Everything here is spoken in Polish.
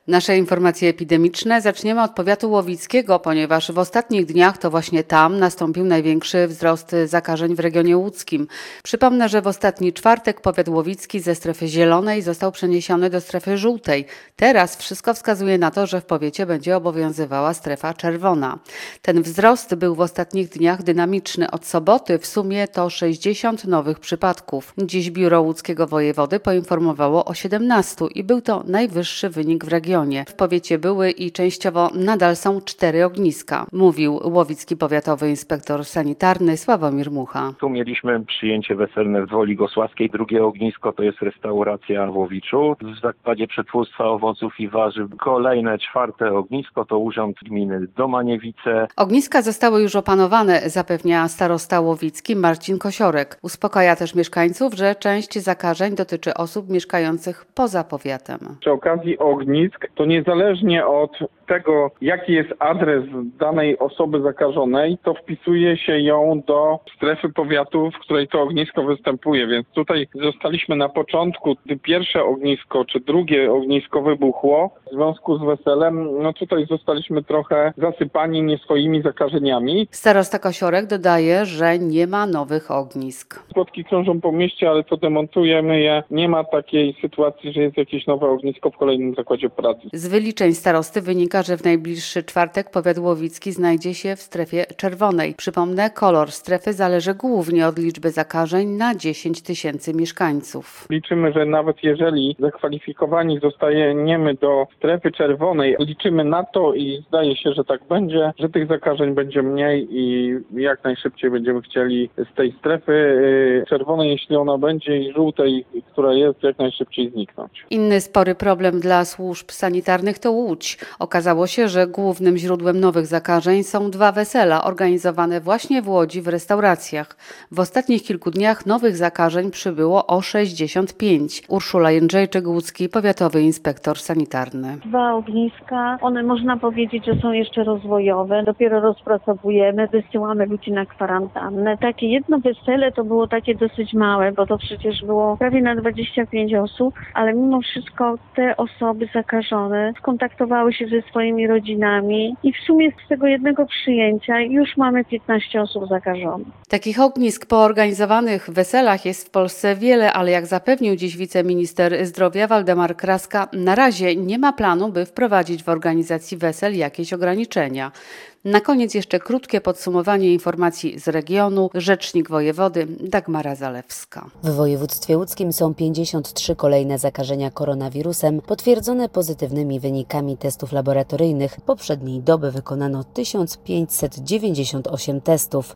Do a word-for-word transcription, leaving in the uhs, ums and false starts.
Nasze informacje epidemiczne zaczniemy od powiatu łowickiego, ponieważ w ostatnich dniach to właśnie tam nastąpił największy wzrost zakażeń w regionie łódzkim. Przypomnę, że w ostatni czwartek powiat łowicki ze strefy zielonej został przeniesiony do strefy żółtej. Teraz wszystko wskazuje na to, że w powiecie będzie obowiązywała strefa czerwona. Ten wzrost był w ostatnich dniach dynamiczny. Od soboty w sumie to sześćdziesiąt nowych przypadków. Dziś biuro łódzkiego wojewody poinformowało o siedemnastu i był to najwyższy wynik w regionie. W powiecie były i częściowo nadal są cztery ogniska, mówił łowicki powiatowy inspektor sanitarny Sławomir Mucha. Tu mieliśmy przyjęcie weselne w Woli Gosławskiej. Drugie ognisko to jest restauracja w Łowiczu w zakładzie przetwórstwa owoców i warzyw. Kolejne, czwarte ognisko to urząd gminy Domaniewice. Ogniska zostały już opanowane, zapewnia starosta łowicki Marcin Kosiorek. Uspokaja też mieszkańców, że część zakażeń dotyczy osób mieszkających poza powiatem. Przy okazji ognisk to niezależnie od tego, jaki jest adres danej osoby zakażonej, to wpisuje się ją do strefy powiatu, w której to ognisko występuje. Więc tutaj zostaliśmy na początku, gdy pierwsze ognisko czy drugie ognisko wybuchło w związku z weselem, no tutaj zostaliśmy trochę zasypani nieswoimi zakażeniami. Starosta Kosiorek dodaje, że nie ma nowych ognisk. Plotki krążą po mieście, ale to demontujemy je. Nie ma takiej sytuacji, że jest jakieś nowe ognisko w kolejnym zakładzie pracy. Z wyliczeń starosty wynika, że w najbliższy czwartek powiat łowicki znajdzie się w strefie czerwonej. Przypomnę, kolor strefy zależy głównie od liczby zakażeń na dziesięć tysięcy mieszkańców. Liczymy, że nawet jeżeli zakwalifikowani zostaniemy do strefy czerwonej, liczymy na to i zdaje się, że tak będzie, że tych zakażeń będzie mniej i jak najszybciej będziemy chcieli z tej strefy czerwonej, jeśli ona będzie, i żółtej, która jest, jak najszybciej zniknąć. Inny spory problem dla służb sanitarnych to Łódź. Okazało się, że głównym źródłem nowych zakażeń są dwa wesela organizowane właśnie w Łodzi w restauracjach. W ostatnich kilku dniach nowych zakażeń przybyło o sześćdziesiąt pięć. Urszula Jędrzejczyk, łódzki powiatowy inspektor sanitarny. Dwa ogniska, one można powiedzieć, że są jeszcze rozwojowe. Dopiero rozpracowujemy, wysyłamy ludzi na kwarantannę. Takie jedno wesele to było takie dosyć małe, bo to przecież było prawie na dwadzieścia pięć osób, ale mimo wszystko te osoby zakażone skontaktowały się ze swoimi rodzinami i w sumie z tego jednego przyjęcia już mamy piętnaście osób zakażonych. Takich ognisk po organizowanych weselach jest w Polsce wiele, ale jak zapewnił dziś wiceminister zdrowia Waldemar Kraska, na razie nie ma planu, by wprowadzić w organizacji wesel jakieś ograniczenia. Na koniec jeszcze krótkie podsumowanie informacji z regionu. Rzecznik wojewody Dagmara Zalewska. W województwie łódzkim są pięćdziesiąt trzy kolejne zakażenia koronawirusem, potwierdzone pozytywnymi wynikami testów laboratoryjnych. Poprzedniej doby wykonano tysiąc pięćset dziewięćdziesiąt osiem testów.